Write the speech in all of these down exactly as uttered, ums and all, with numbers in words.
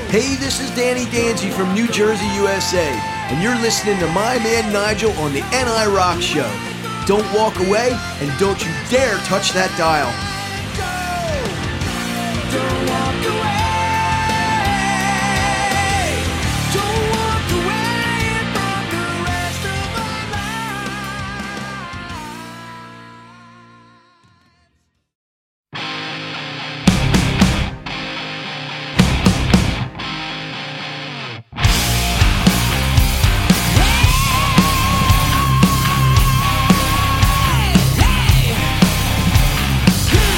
Hey, this is Danny Danzy from New Jersey, U S A, and you're listening to my man Nigel on the N I Rock Show. Don't walk away, and don't you dare touch that dial. Don't walk away. Don't walk away from the rest of our Hey, hey.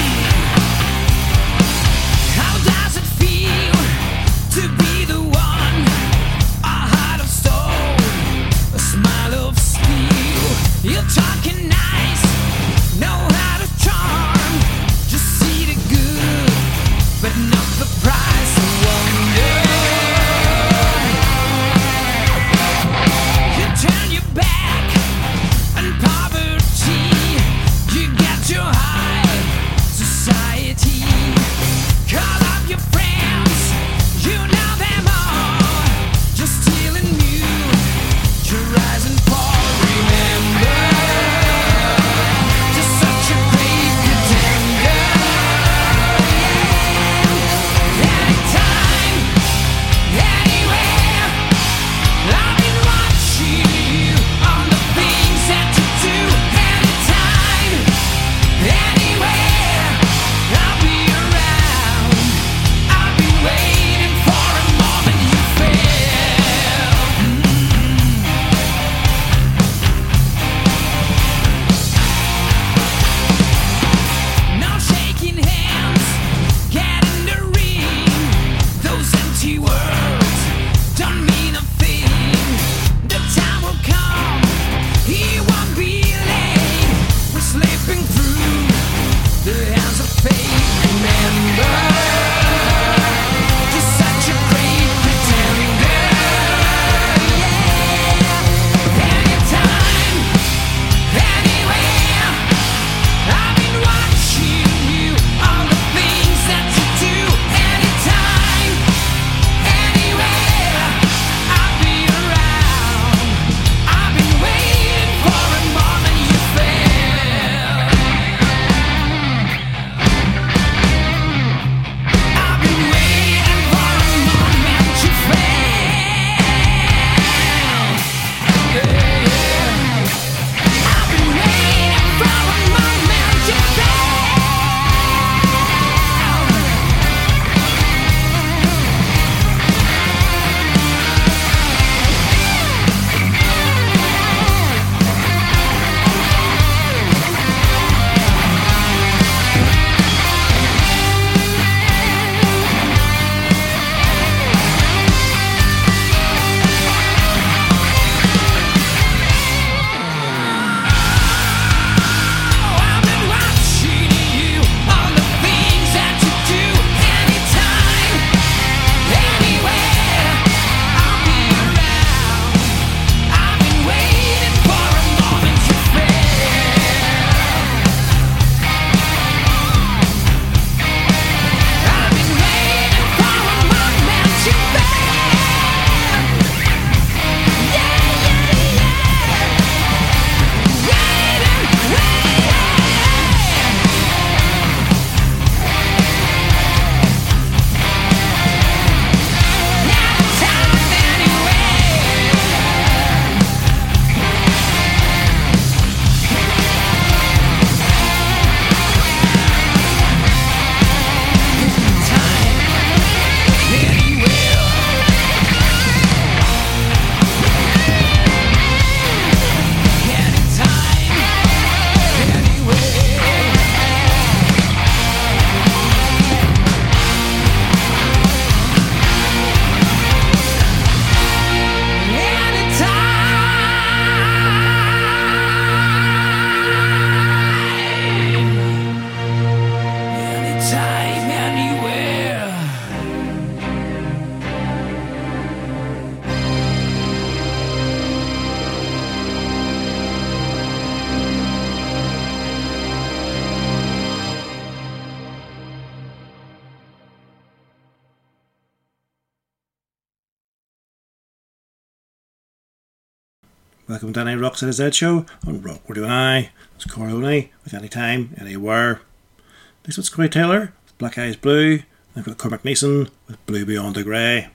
Welcome to N I Rock's It Is Dead show on Rock Radio N I. It's Corey Only with Anytime, Anywhere. Next one's Corey Taylor with Black Eyes Blue. I've got Cormac Neeson with Blue Beyond the Grey.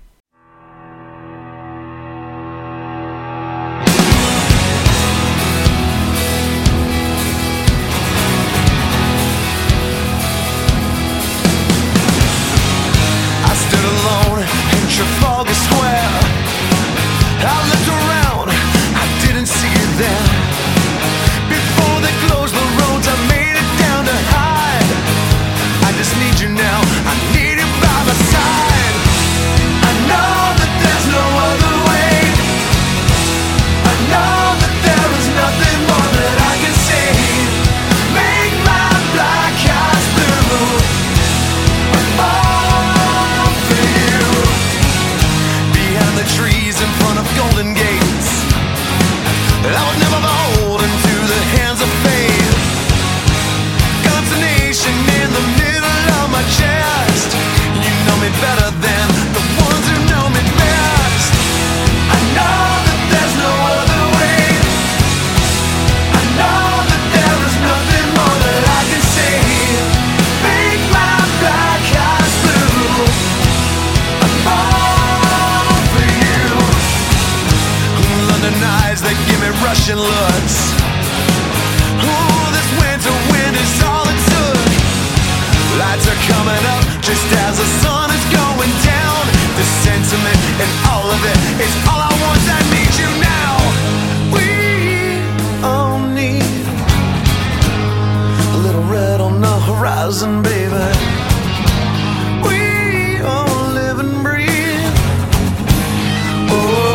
I stood alone in Trafalgar Square. I looked around, I didn't see you there. Before they closed the roads, I made it down to hide. I just need you now, I need you by my side. I know that there's no other way. I know that there is nothing more that I can say. Make my black eyes blue. I'm all for you. Behind the trees in front of Golden Gates, I was never beholden to the hands of fate. Consternation in the middle of my chest. You know me better than the ones who know me best. I know that there's no other way. I know that there is nothing more that I can say. Make my black eyes blue. I'm all for you. London eyes that give me Russian looks. Ooh, this winter wind is all it took. Lights are coming up just as the sun is going down. The sentiment and all of it is all I want. I need you now. We all need a little red on the horizon, baby. We all live and breathe. Oh.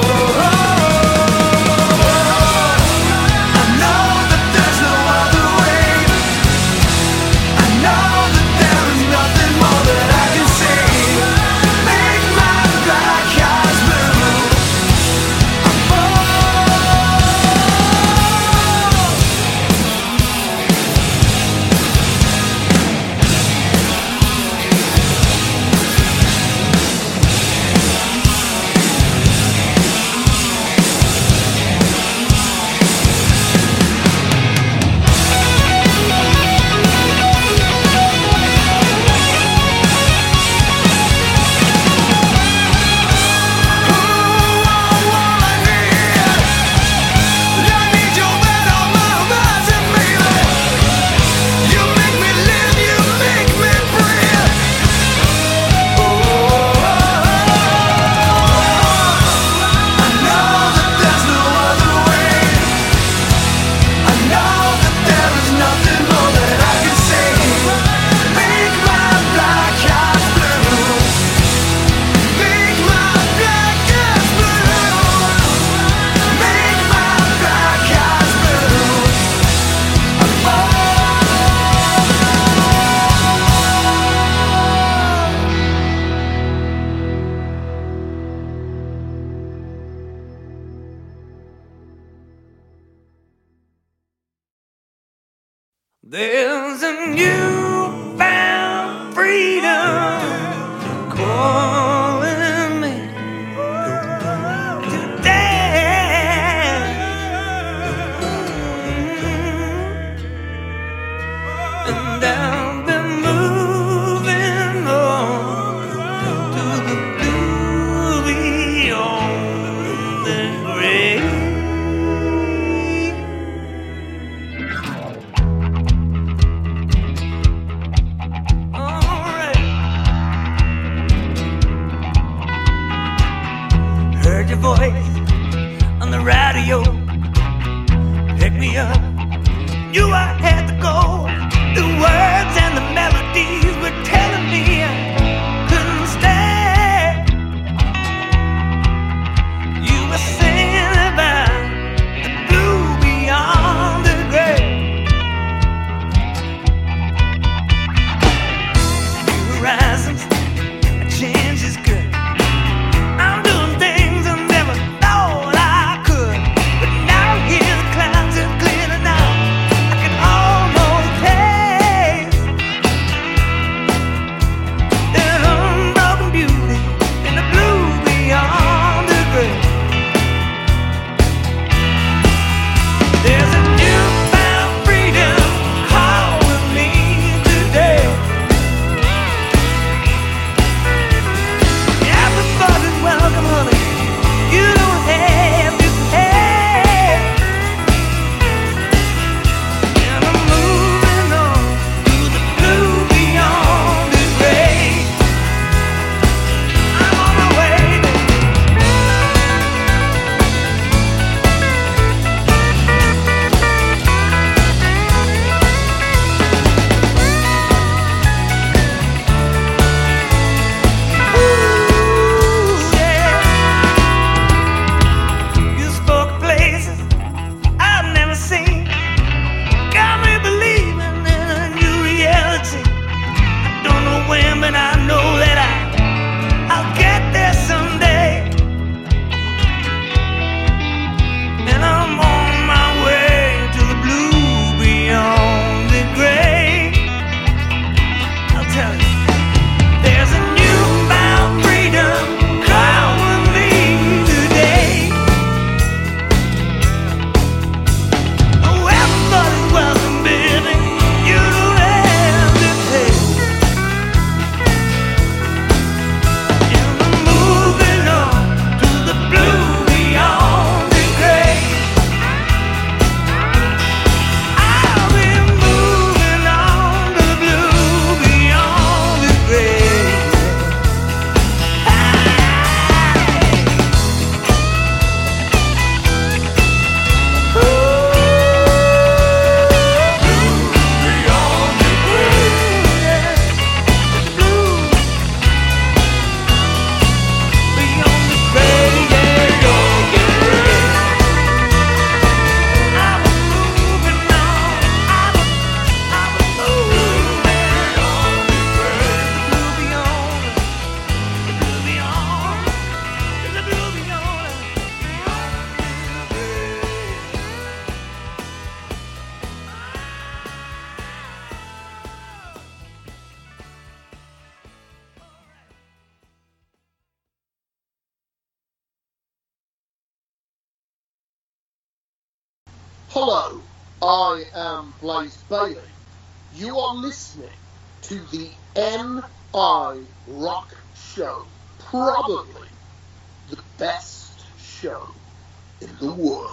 There's a new found freedom calling me to dance, and I've been moving on to the blue beyond the gray. Your voice on the radio, pick me up, knew I had to go. The words and the melodies were telling me I couldn't stay. You were singing about the blue beyond the gray. New horizons, a change is good. I'm doing things I never thought I could, but now here the clouds are clearing out. I can almost taste Hello, I am Blaze Bailey. You are listening to the N I Rock Show, probably the best show in the world.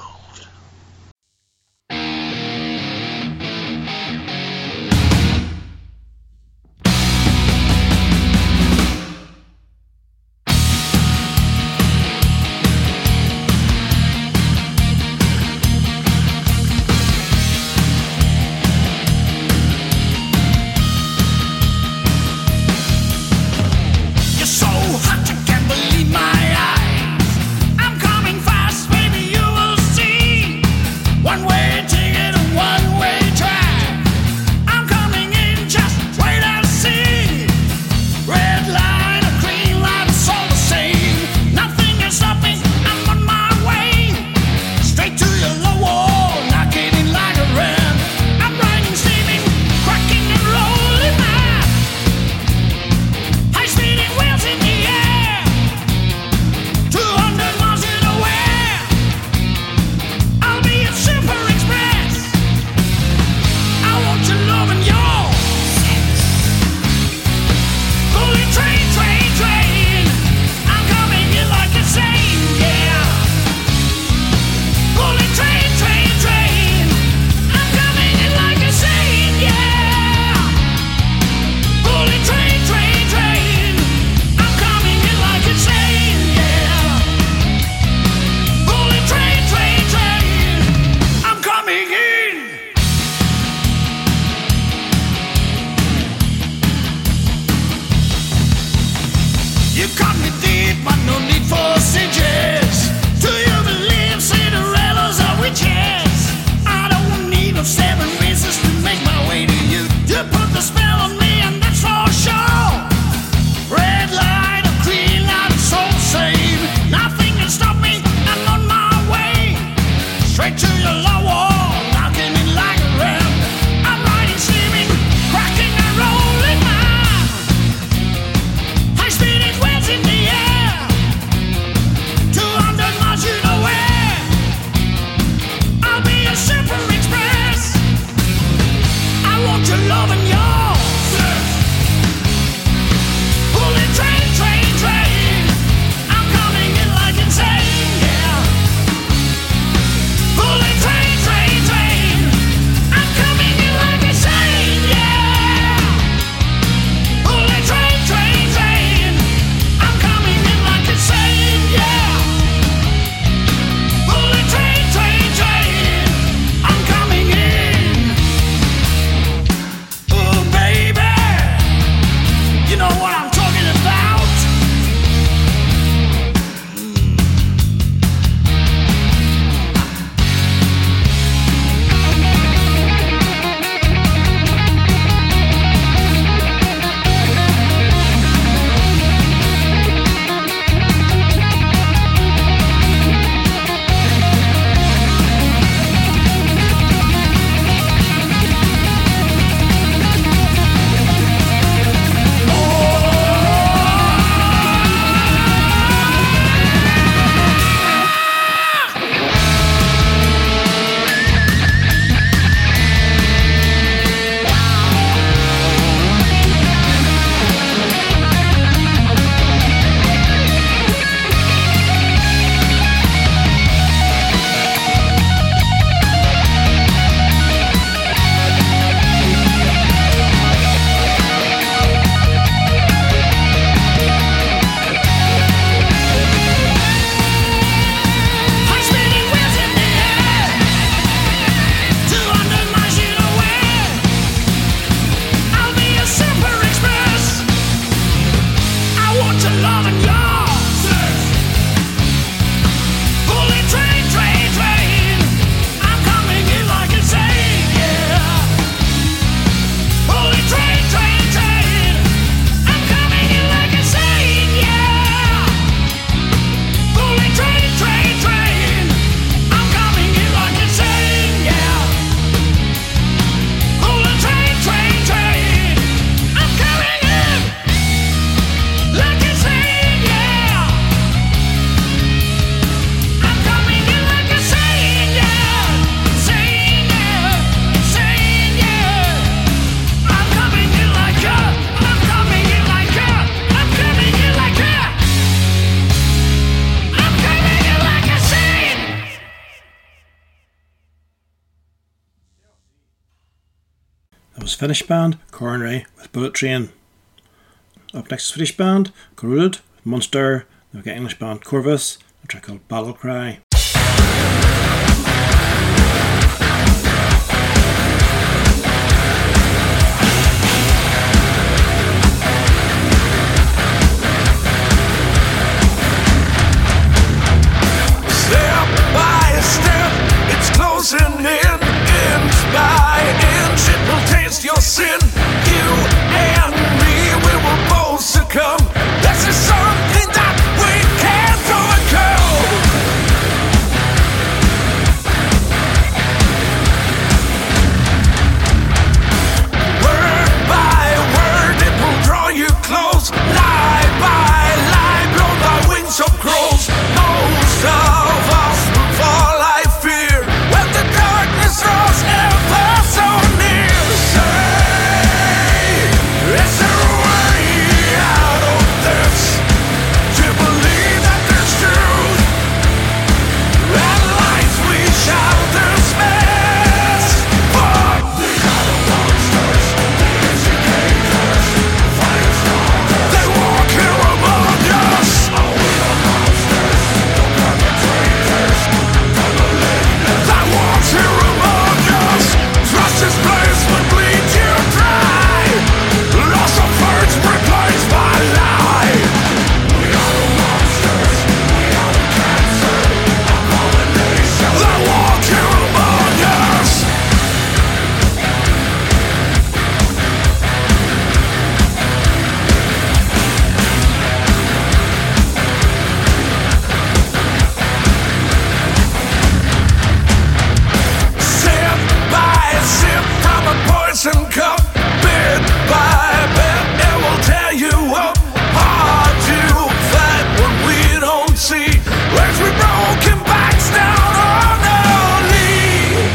Like a train, yeah. Finnish band Coronary with Bullet Train. Up next is Swedish band Corroded with Monster. We've got English band Corvus, a track called Battle Cry. Step by step, it's closing in. Inch by inch, it will taste your sin. You and me, we will both succumb. This is something that we can't overcome. Word by word, it will draw you close. Lie by lie, blown by wings of crows. Most of us will fall, I fear, when the darkness draws ever so near. Say, is there a way out of this? To believe that there's truth and lies we shall dismiss. But we got a monsters, educators, fighting stars. They walk here among us. Oh, we are monsters, the perpetrators, the malignant. That walks here among us. Trust is place would bleed you dry. Loss of words replaced by lie. We are the monsters, we are the cancer, abomination. That walk here among us. Sip by sip from a poison cup, bit by bit it will tear you up. Hard to fight what we don't see. As we broken backs down on our knees.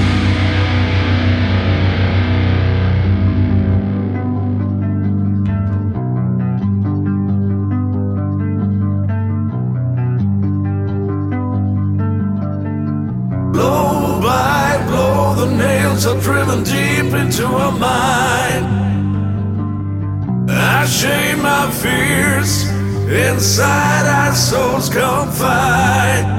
Blow by blow, the nails are driven deep into our mind. Our shame, our fears, inside our souls confined.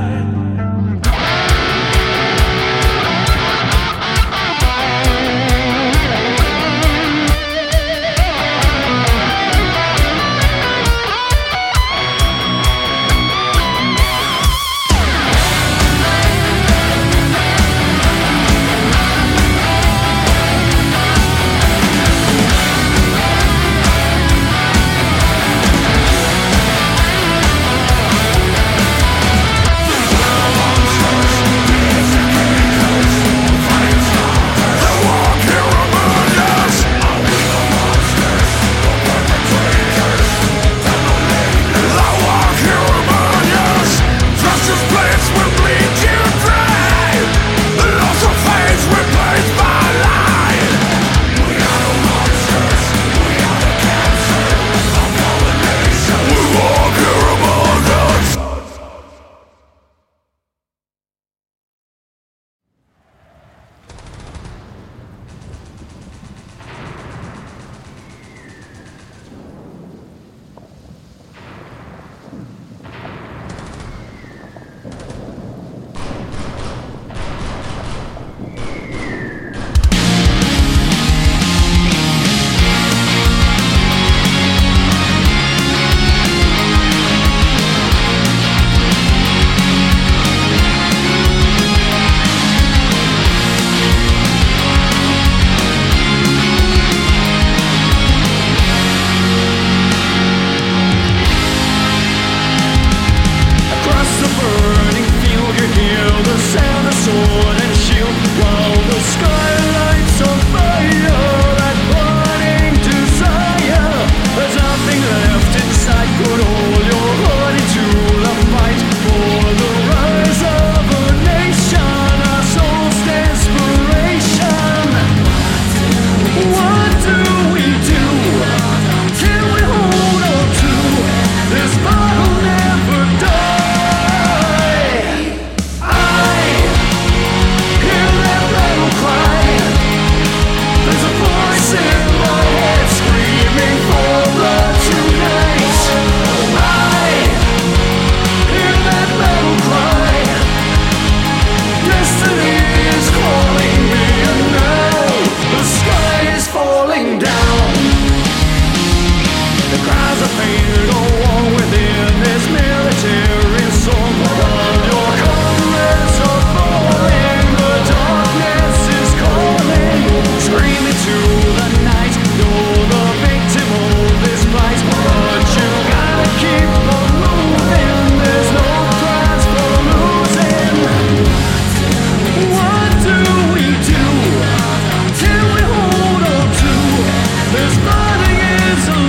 tearing song. All your comrades are falling, the darkness is calling, screaming to the night. You're the victim of this fight, but you gotta keep on moving. There's no prize for losing. What do we do till we hold on to this fighting is a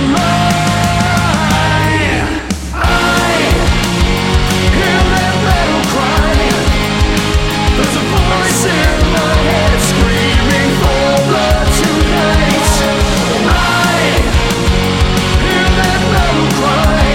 lie? I hear that battle cry. There's a voice in my head screaming for blood tonight. I hear that battle cry.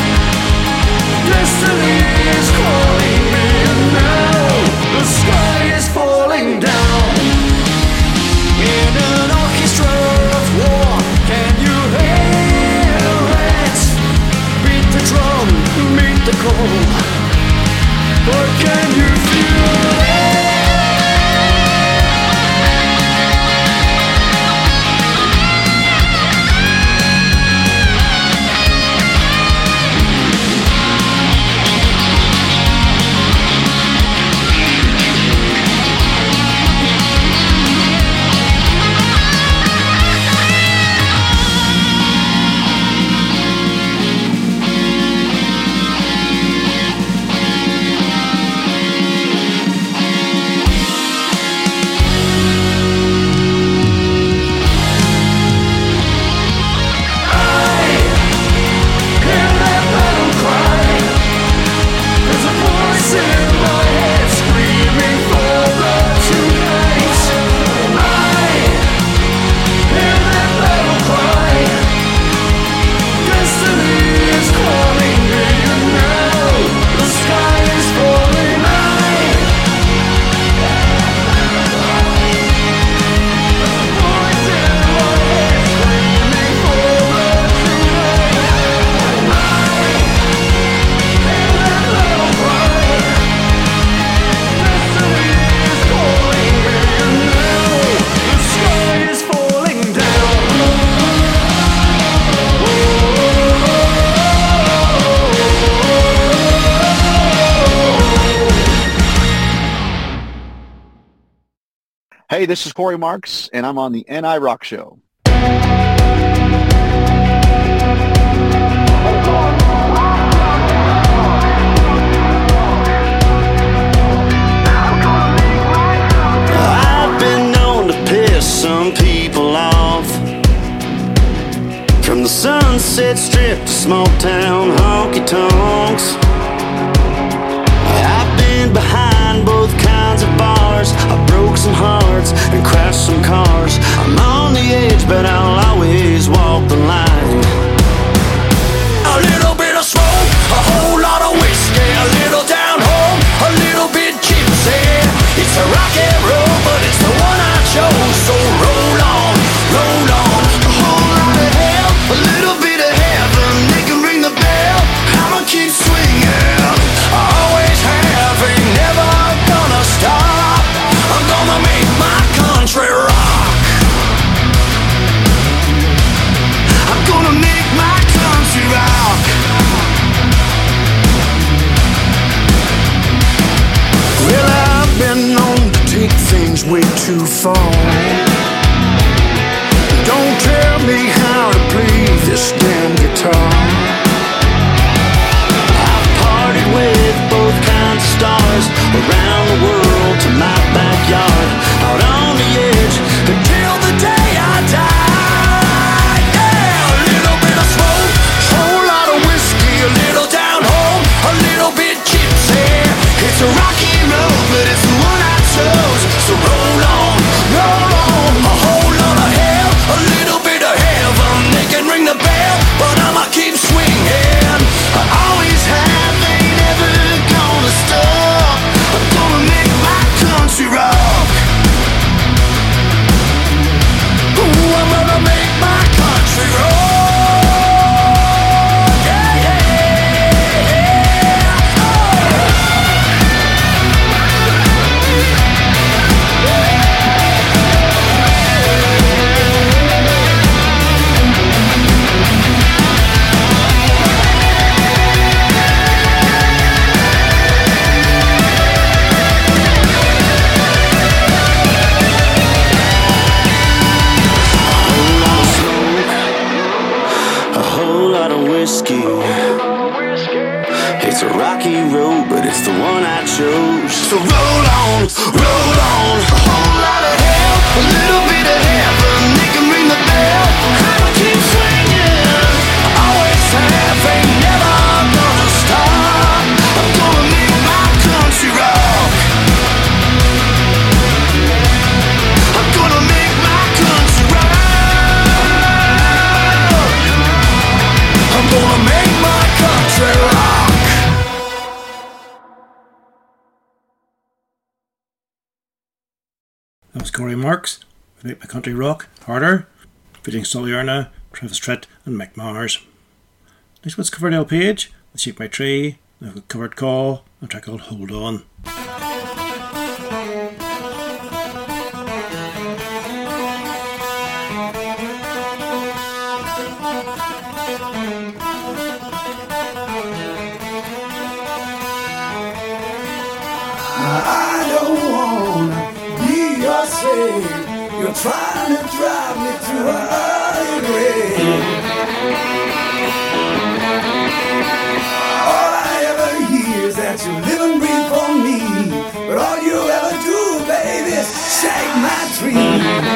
Destiny is calling me, and now the sky is falling down. In an orchestra of war, can you hear it? Beat the drum, meet the call, but can you feel it? Hey, this is Corey Marks, and I'm on the N I Rock Show. I've been known to piss some people off, from the Sunset Strip to small town honky tonks. I've been behind both kinds of bars. I broke some hearts and crashed some cars. I'm on the edge, but I'll always walk the line. A little bit of smoke, a whole lot of whiskey, a little down home, a little bit gypsy. It's a rock and roll, but it's the one I chose. So roll on, roll on. A whole lot of hell, a little bit of heaven. They can ring the bell, I'ma keep swinging. I always have, ain't never gonna stop. I'm gonna make my country rock. I'm gonna make lot of whiskey. It's a rocky road, but it's the one I chose. So roll on, roll on. A whole lot of hell, a little bit of heaven. They can ring the bell. I'ma keep swinging. I always have, ain't never gonna stop. I'm gonna make my country rock. I'm gonna make my country rock. I'm gonna make my country rock. That was Corey Marks with Make My Country Rock Harder, featuring Sully Erna, Travis Tritt and Mick Mars. Next one's covered L Page with Shake My Tree, and a covered Call, and a track called Hold On. I don't wanna be your slave. You're trying to drive me to a early grave. All I ever hear is that you live and breathe for me, but all you ever do, baby, is shake my tree.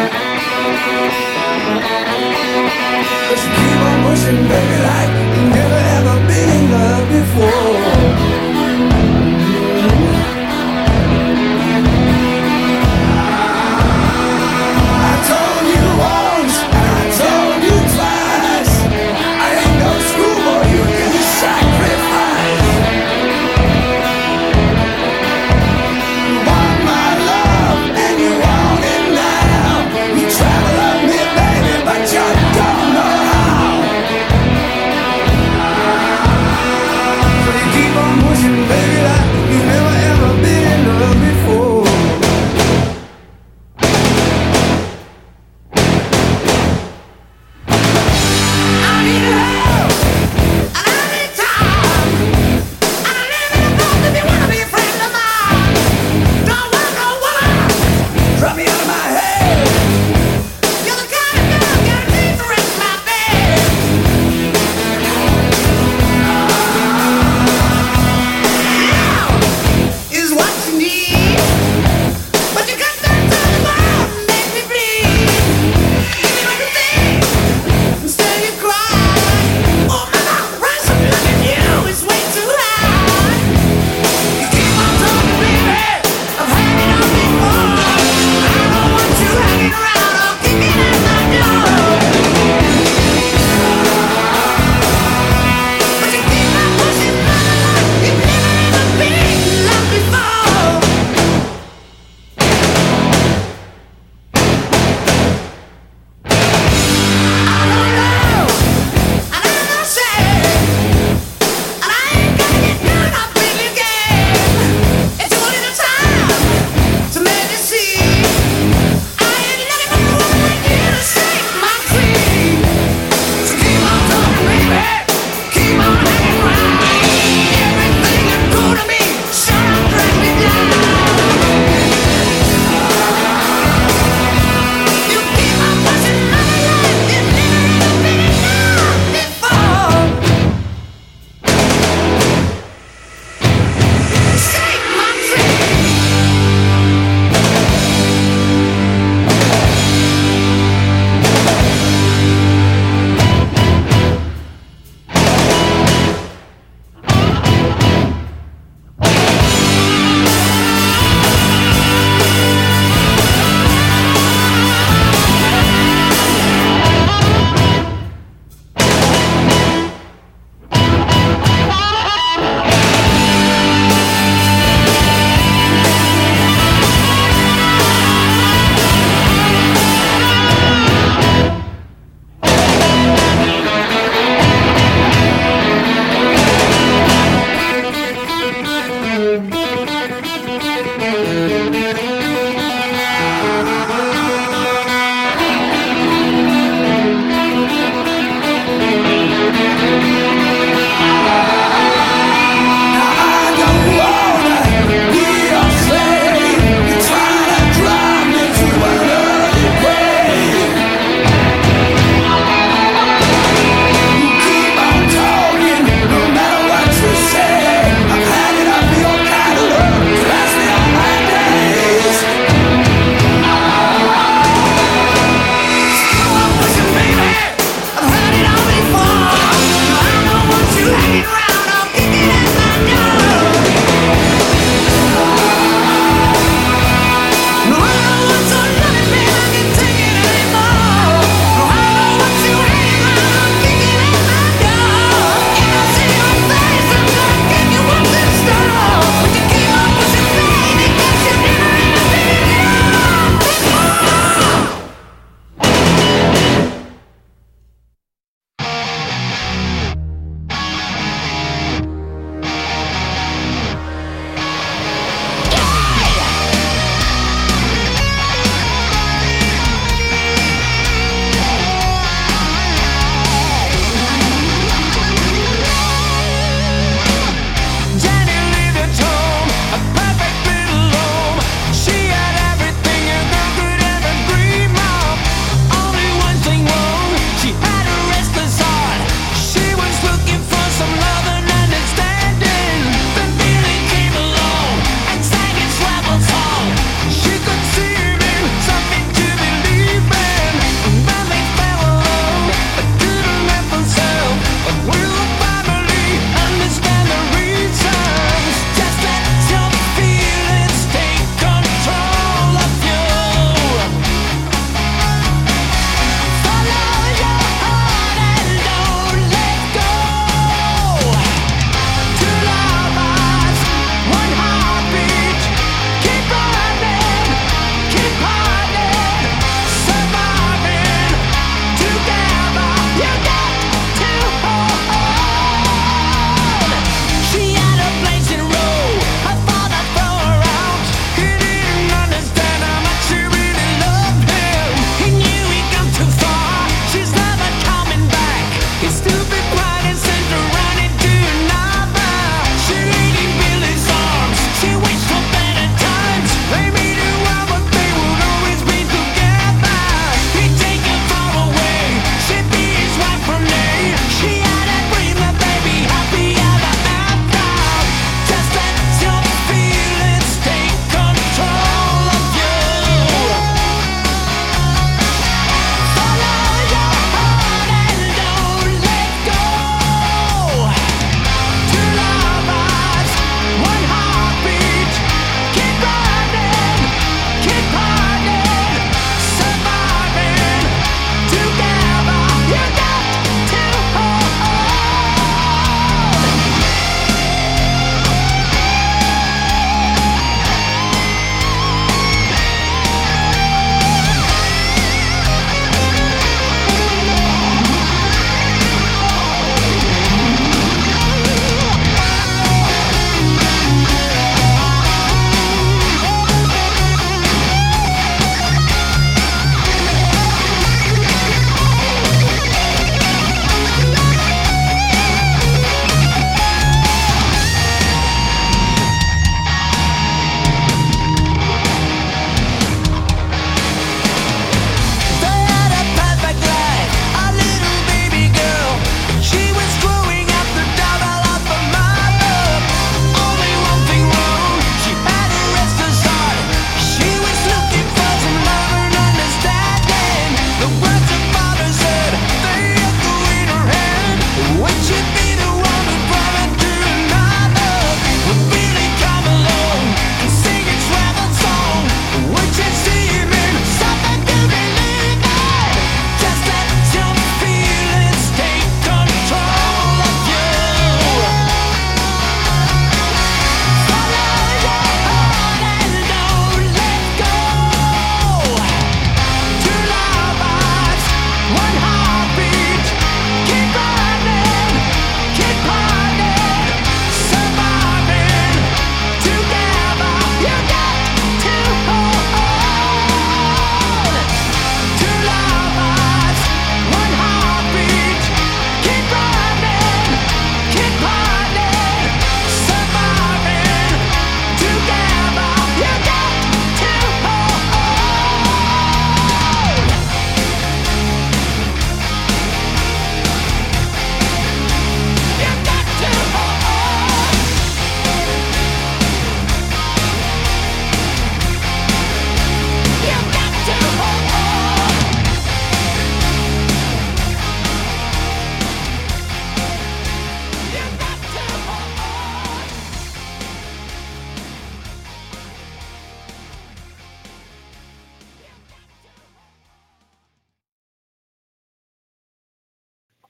But you keep on pushing, baby, like you've never ever been in love before.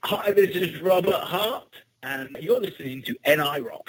Hi, this is Robert Hart, and you're listening to N I Rocks.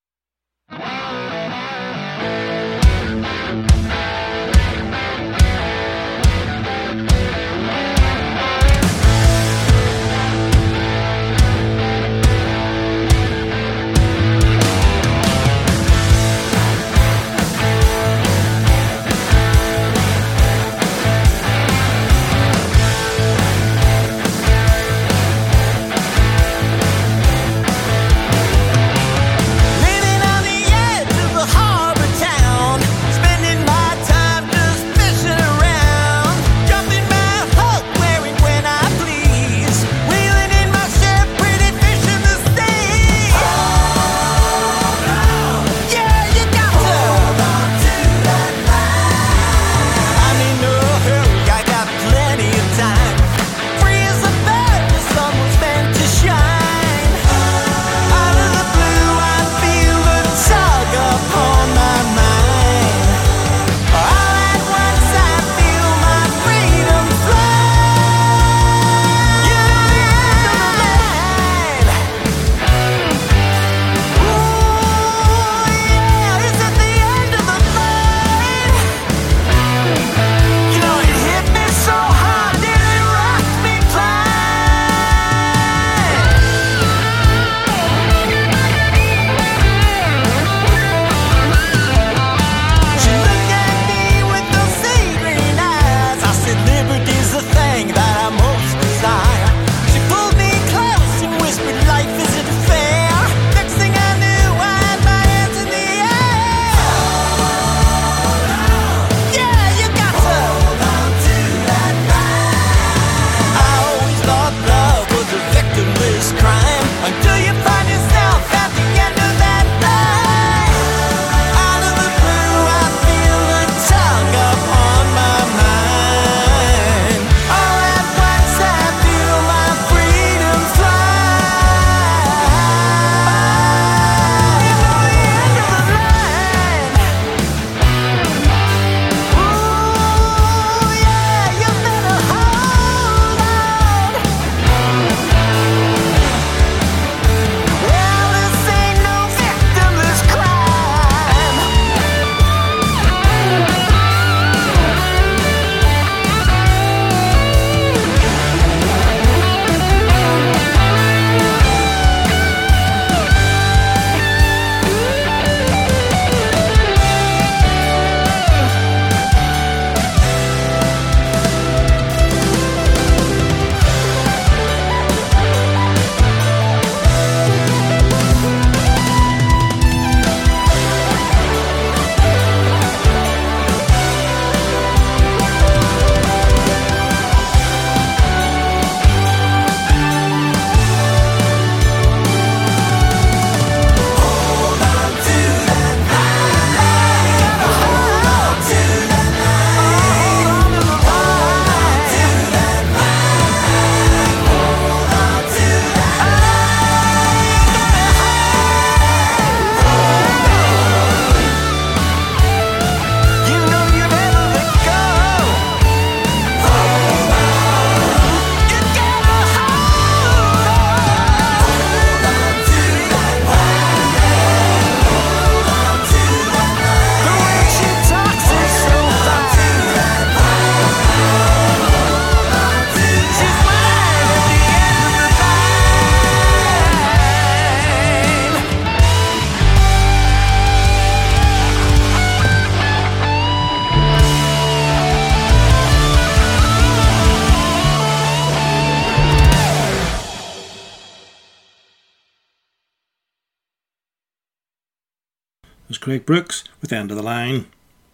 was Craig Brooks with End of the Line.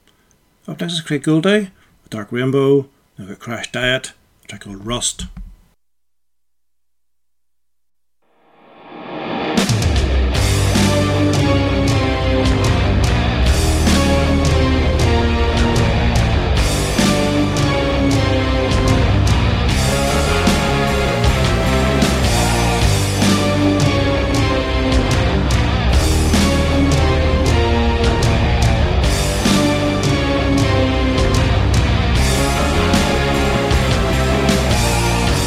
Up next is Craig Goulday with Dark Rainbow. Now got Crash Diet, a track called Rust. We'll be right back.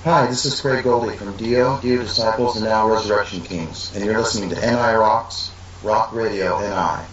Hi, this is Craig Goldie from Dio, Dio Disciples, and now Resurrection Kings, and you're listening to N I Rocks, Rock Radio N I.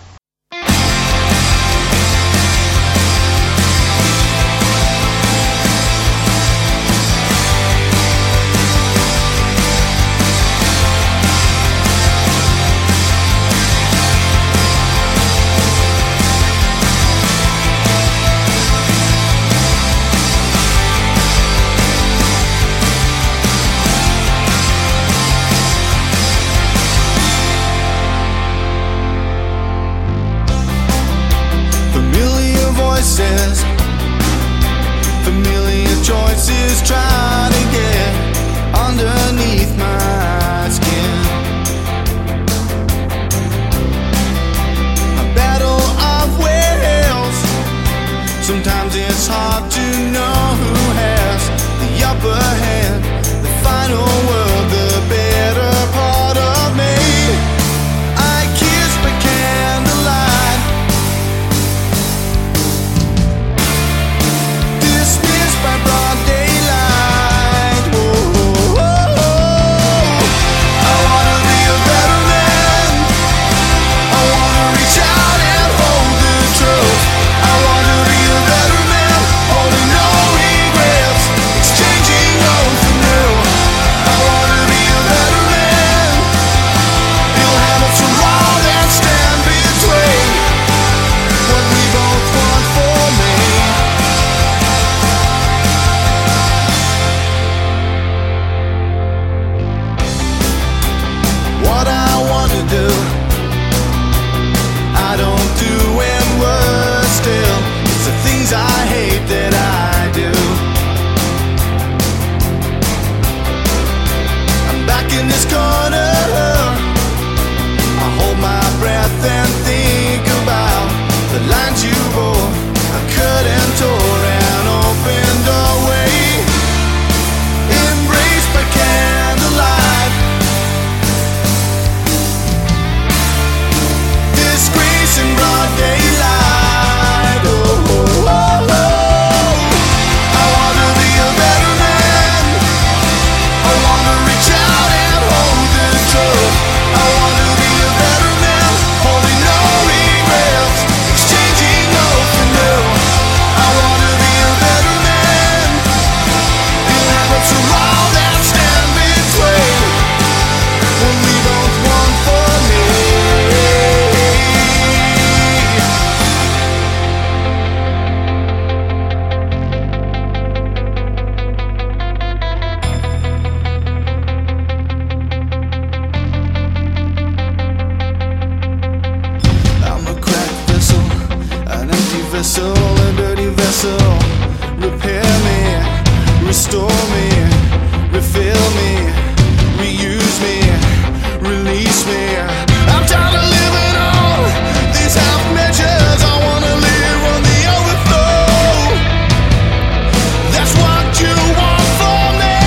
Voices, familiar choices, try to get underneath my skin. A battle of wills. Sometimes it's hard to know who has the upper hand, the final word, the better part of me. I kiss by candlelight, by broad daylight. Whoa, whoa, whoa. I wanna be a better man. I wanna reach out and hold the truth. I wanna be a better man, holding no regrets, exchanging old for new. I wanna be a better man. You'll have a tomorrow that stand between what we both want for me. What I wanna do, I don't do, and worse still, it's the things I hate that I do. I'm back in this corner, I hold my breath and think about the lines you wrote, I cut and tore and opened a way. Embraced by candlelight, disgrace in broad daylight. Oh, oh, oh, oh. I wanna be a better man. I wanna reach out and hold the truth. I wanna be a better man, holding no regrets, exchanging old for new. I wanna be a better man. You'll have a tomorrow that stand between what we both want for me. I'm a cracked vessel, an empty vessel, a dirty vessel. Repair me, restore me, refill me, reuse me, release me. I'm tired of living on these half measures. I wanna live on the overflow. That's what you want for me.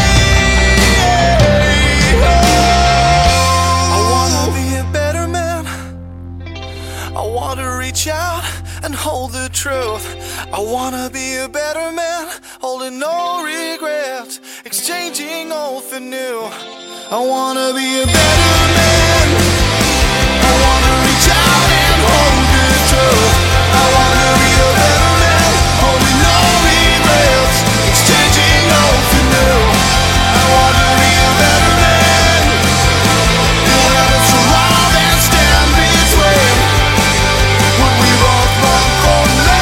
I wanna be a better man. I wanna reach out and hold the truth. I wanna be a better man, holding no regrets, exchanging old for new. I wanna be a better man. I wanna reach out and hold the truth. I wanna be a better man, holding no regrets, exchanging old for new. I wanna be a better man. You'll have a tomorrow that stand between what we both want for me.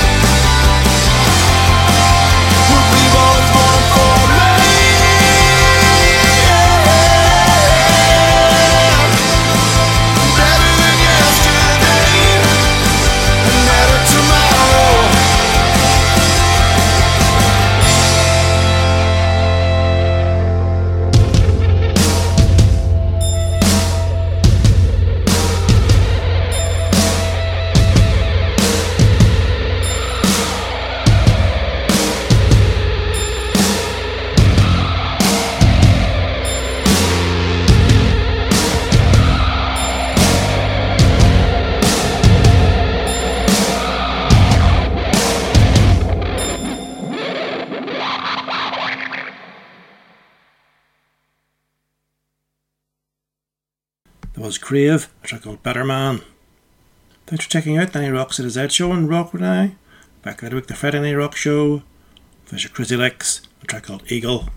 What we both want for me. That was Crave, a track called Better Man. Thanks for checking out the N I Rock Z Z show on Rock with I. Back later week, the Friday Night Rock show. There's your Crazy Licks, a track called Eagle.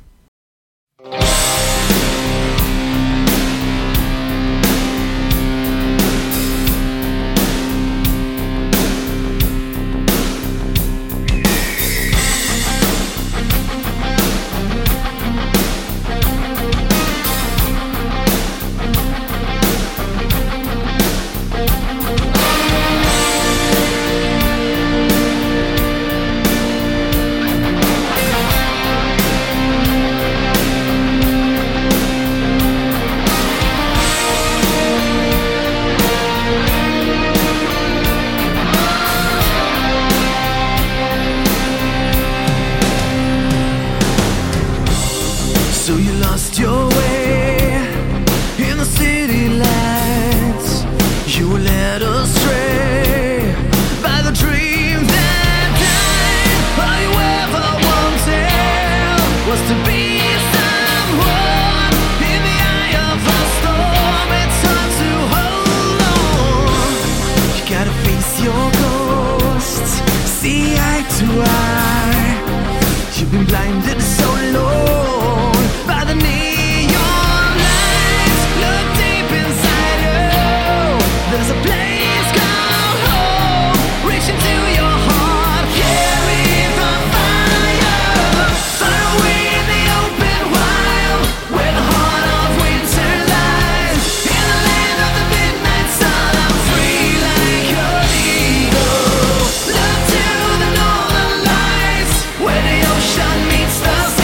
So you lost your way in the city lights. You were led astray by the dreams that died. All you ever wanted was to be someone in the eye of a storm. It's hard to hold on. You gotta face your ghosts, see eye to eye. You've been blinded so long by the neon lights. Look deep inside you. There's a place called home. Reach into your heart, carry the fire. Far away in the open wild, where the heart of winter lies. In the land of the midnight sun, I'm free like an eagle. Look to the northern lights, where the ocean meets the sky.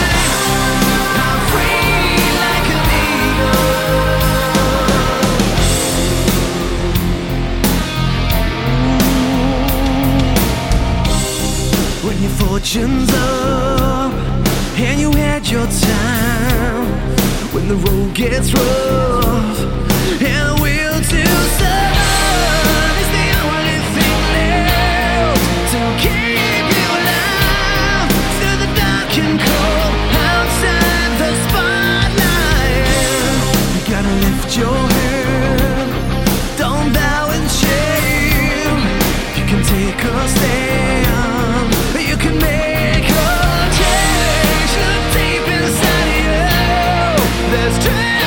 When your fortune's up and you had your time, when the road gets rough and the will to survive is the only thing left to keep you alive through the dark and cold outside the spotlight. You gotta lift your head, don't bow in shame. You can take a stand, you can make a change. Look deep inside you, there's strength.